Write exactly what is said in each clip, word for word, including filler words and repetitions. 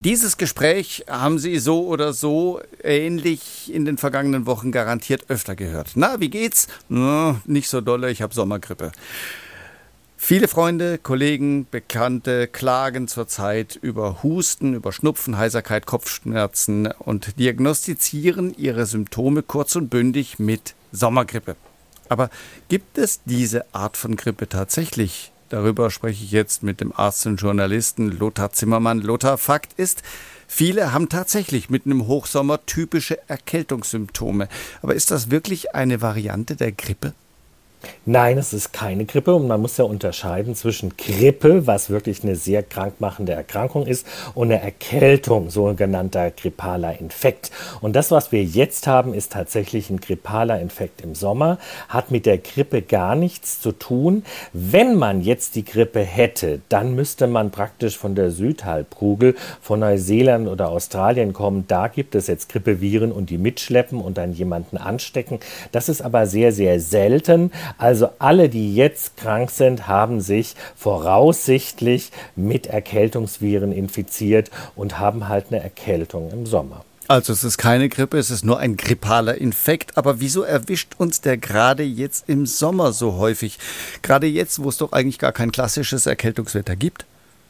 Dieses Gespräch haben Sie so oder so ähnlich in den vergangenen Wochen garantiert öfter gehört. Na, wie geht's? Na, nicht so dolle, ich habe Sommergrippe. Viele Freunde, Kollegen, Bekannte klagen zurzeit über Husten, über Schnupfen, Heiserkeit, Kopfschmerzen und diagnostizieren ihre Symptome kurz und bündig mit Sommergrippe. Aber gibt es diese Art von Grippe tatsächlich? Darüber spreche ich jetzt mit dem Arzt und Journalisten Lothar Zimmermann. Lothar, Fakt ist, viele haben tatsächlich mitten im Hochsommer typische Erkältungssymptome. Aber ist das wirklich eine Variante der Grippe? Nein, es ist keine Grippe und man muss ja unterscheiden zwischen Grippe, was wirklich eine sehr krankmachende Erkrankung ist, und eine Erkältung, sogenannter grippaler Infekt. Und das, was wir jetzt haben, ist tatsächlich ein grippaler Infekt im Sommer, hat mit der Grippe gar nichts zu tun. Wenn man jetzt die Grippe hätte, dann müsste man praktisch von der Südhalbkugel, von Neuseeland oder Australien kommen. Da gibt es jetzt Grippeviren und die mitschleppen und dann jemanden anstecken. Das ist aber sehr, sehr selten. Also alle, die jetzt krank sind, haben sich voraussichtlich mit Erkältungsviren infiziert und haben halt eine Erkältung im Sommer. Also es ist keine Grippe, es ist nur ein grippaler Infekt. Aber wieso erwischt uns der gerade jetzt im Sommer so häufig? Gerade jetzt, wo es doch eigentlich gar kein klassisches Erkältungswetter gibt?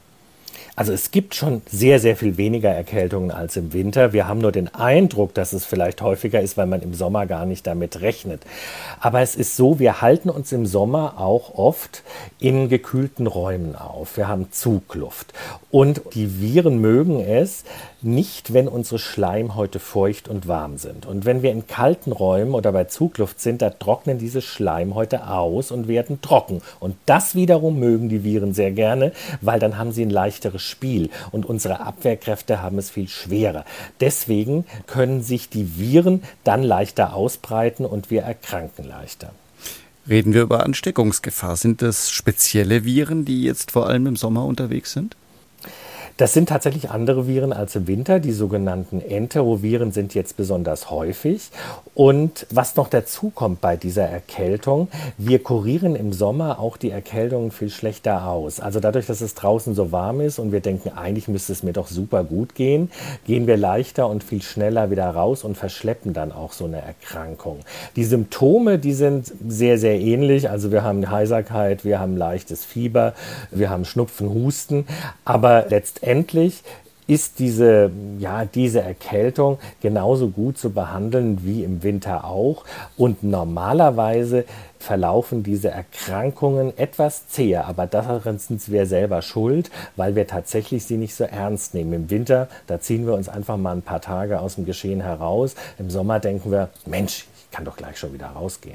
Also es gibt schon sehr, sehr viel weniger Erkältungen als im Winter. Wir haben nur den Eindruck, dass es vielleicht häufiger ist, weil man im Sommer gar nicht damit rechnet. Aber es ist so, wir halten uns im Sommer auch oft in gekühlten Räumen auf. Wir haben Zugluft. Und die Viren mögen es nicht, wenn unsere Schleimhäute feucht und warm sind. Und wenn wir in kalten Räumen oder bei Zugluft sind, da trocknen diese Schleimhäute aus und werden trocken. Und das wiederum mögen die Viren sehr gerne, weil dann haben sie ein leichteres Spiel und unsere Abwehrkräfte haben es viel schwerer. Deswegen können sich die Viren dann leichter ausbreiten und wir erkranken leichter. Reden wir über Ansteckungsgefahr. Sind das spezielle Viren, die jetzt vor allem im Sommer unterwegs sind? Das sind tatsächlich andere Viren als im Winter. Die sogenannten Enteroviren sind jetzt besonders häufig. Und was noch dazu kommt bei dieser Erkältung, wir kurieren im Sommer auch die Erkältungen viel schlechter aus. Also dadurch, dass es draußen so warm ist und wir denken, eigentlich müsste es mir doch super gut gehen, gehen wir leichter und viel schneller wieder raus und verschleppen dann auch so eine Erkrankung. Die Symptome, die sind sehr, sehr ähnlich. Also wir haben Heiserkeit, wir haben leichtes Fieber, wir haben Schnupfen, Husten, aber letztendlich Endlich ist diese, ja, diese Erkältung genauso gut zu behandeln wie im Winter auch. Und normalerweise verlaufen diese Erkrankungen etwas zäher. Aber daran sind wir selber schuld, weil wir tatsächlich sie nicht so ernst nehmen. Im Winter, da ziehen wir uns einfach mal ein paar Tage aus dem Geschehen heraus. Im Sommer denken wir, Mensch, ich kann doch gleich schon wieder rausgehen.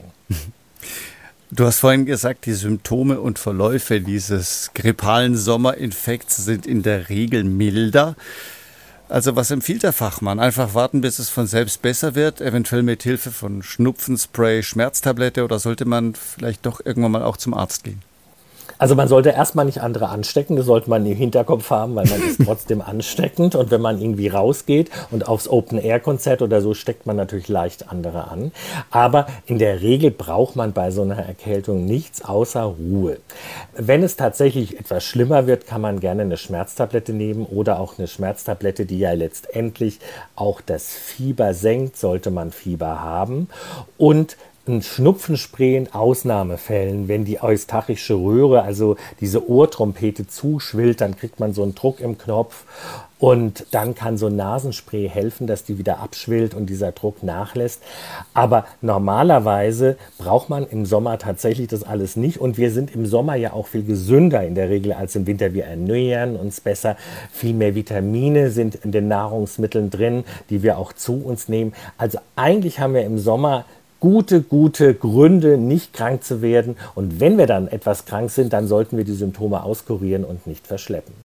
Du hast vorhin gesagt, die Symptome und Verläufe dieses grippalen Sommerinfekts sind in der Regel milder. Also was empfiehlt der Fachmann? Einfach warten, bis es von selbst besser wird, eventuell mit Hilfe von Schnupfenspray, Schmerztablette, oder sollte man vielleicht doch irgendwann mal auch zum Arzt gehen? Also man sollte erstmal nicht andere anstecken, das sollte man im Hinterkopf haben, weil man ist trotzdem ansteckend. Und wenn man irgendwie rausgeht und aufs Open-Air-Konzert oder so, steckt man natürlich leicht andere an. Aber in der Regel braucht man bei so einer Erkältung nichts außer Ruhe. Wenn es tatsächlich etwas schlimmer wird, kann man gerne eine Schmerztablette nehmen oder auch eine Schmerztablette, die ja letztendlich auch das Fieber senkt, sollte man Fieber haben. Und ein Schnupfenspray in Ausnahmefällen, wenn die eustachische Röhre, also diese Ohrtrompete zuschwillt, dann kriegt man so einen Druck im Knopf und dann kann so ein Nasenspray helfen, dass die wieder abschwillt und dieser Druck nachlässt. Aber normalerweise braucht man im Sommer tatsächlich das alles nicht und wir sind im Sommer ja auch viel gesünder in der Regel als im Winter. Wir ernähren uns besser, viel mehr Vitamine sind in den Nahrungsmitteln drin, die wir auch zu uns nehmen. Also eigentlich haben wir im Sommer gute, gute Gründe, nicht krank zu werden. Und wenn wir dann etwas krank sind, dann sollten wir die Symptome auskurieren und nicht verschleppen.